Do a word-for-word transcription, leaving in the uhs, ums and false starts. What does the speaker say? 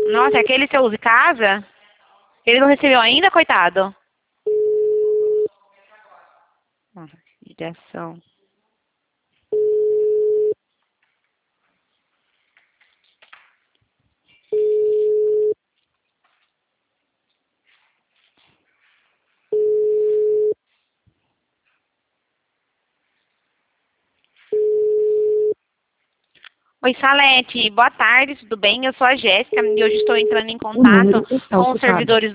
Nossa, é aquele seu uso casa? Ele não recebeu ainda, coitado? Nossa, ligação. Oi, Salete. Boa tarde, tudo bem? Eu sou a Jéssica e hoje estou entrando em O número contato está com os ocupado. servidores